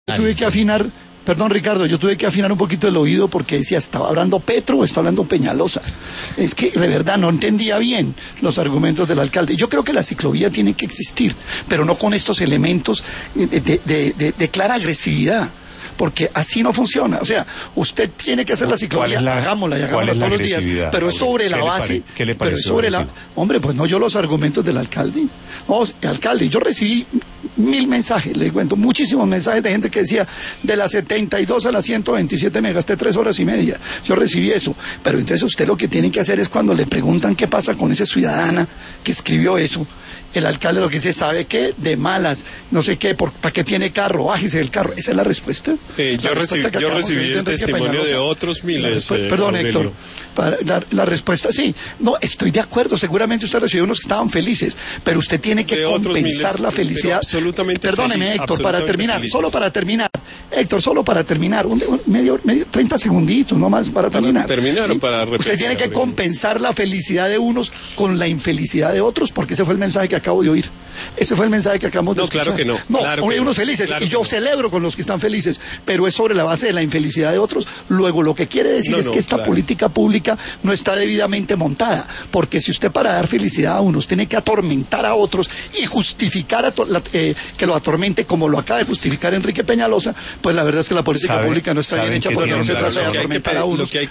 Tuve que afinar, perdón Ricardo, yo tuve que afinar un poquito el oído porque decía, ¿estaba hablando Petro o está hablando Peñalosa? Es que de verdad no entendía bien los argumentos del alcalde. Yo creo que la ciclovía tiene que existir, pero no con estos elementos de clara agresividad. Porque así no funciona. O sea, usted tiene que hacer la ciclovía, hagámosla y hagámosla todos los días, pero es sobre la base. ¿Qué le parece? Hombre, pues no yo los argumentos del alcalde. No, alcalde, yo recibí 1000 mensajes, le cuento, muchísimos mensajes de gente que decía, de las 72 a las 127 me gasté 3 horas y media. Yo recibí eso. Pero entonces usted lo que tiene que hacer es cuando le preguntan qué pasa con esa ciudadana que escribió eso, el alcalde lo que dice, ¿sabe qué? De malas, no sé qué, ¿para qué tiene carro? Bájese del carro. ¿Esa es la respuesta? Yo recibí el testimonio de otros miles. Perdón, Héctor. La respuesta, sí. No, estoy de acuerdo. Seguramente usted recibió unos que estaban felices, pero usted tiene que compensar la felicidad. Absolutamente. Perdóneme, Héctor, para terminar, solo para terminar. Héctor, solo para terminar, medio 30 segunditos, no más para terminar. ¿Sí? Para usted tiene que compensar la felicidad de unos con la infelicidad de otros, porque ese fue el mensaje que acabo de oír. Ese fue el mensaje que acabamos de escuchar. Claro que no. No, claro hay unos felices, y yo celebro con los que están felices, pero es sobre la base de la infelicidad de otros. Luego, lo que quiere decir es que esta política pública no está debidamente montada, porque si usted para dar felicidad a unos tiene que atormentar a otros y justificar que lo atormente como lo acaba de justificar Enrique Peñalosa, pues la verdad es que la política pública no está bien hecha, porque no se trata de atormentar a unos